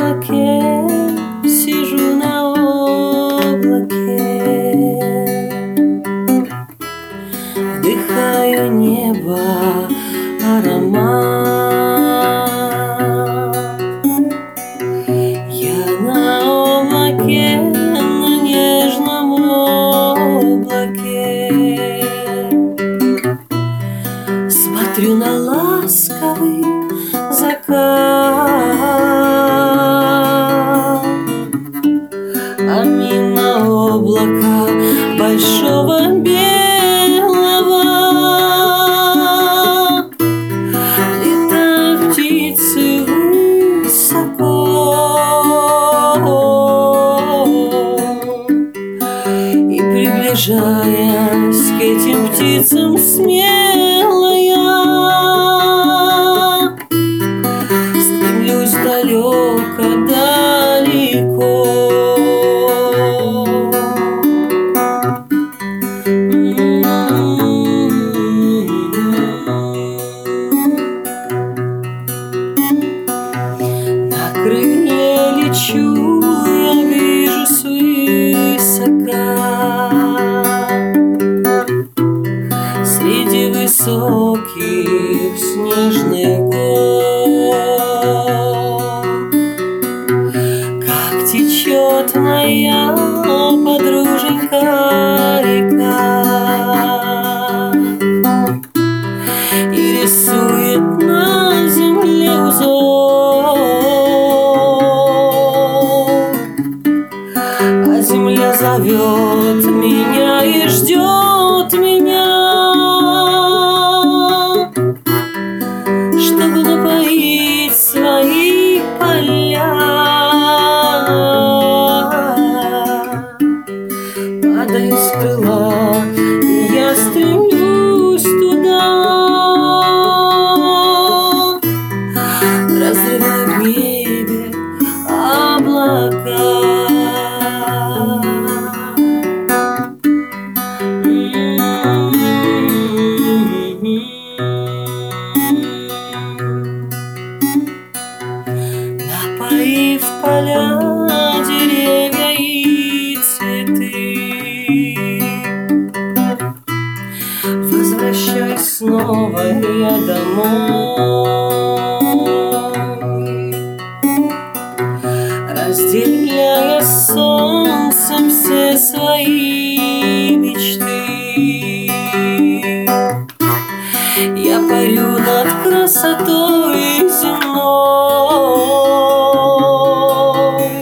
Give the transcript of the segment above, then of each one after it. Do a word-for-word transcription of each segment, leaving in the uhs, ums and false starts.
облаке, сижу на облаке, вдыхаю небо аромат. Я на облаке, на нежном облаке, смотрю на ласковый закат, а мимо облака большого белого летают птицы высоко, и приближаясь к этим птицам смело я стремлюсь далеко, далеко. На крыле лечу, я вижу свысока, среди высоких снежных гор, как течет моя подруженька река и рисует на земле узор, а земля зовет меня и ждет меня, чтобы напоить свои поля. Падаю с крыла, и я стремлюсь туда, разрываю в небе облака. Напоив поля, деревья и цветы, возвращаюсь снова я домой, разделяя с солнцем все свои мечты. Я парю над красотой земной,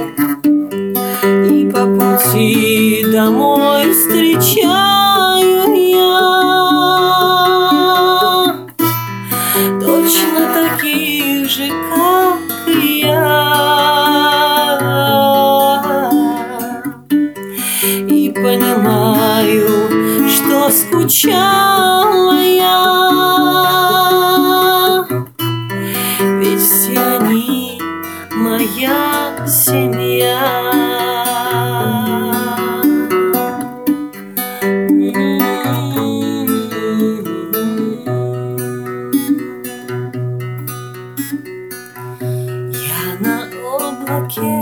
и по пути домой встречаю я точно таких же, как и я, и понимаю, что скучала я, ведь все они моя семья. Я на облаке,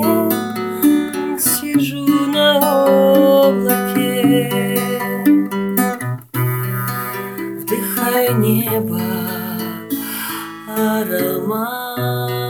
сижу на облаке, вдыхаю небо аромат.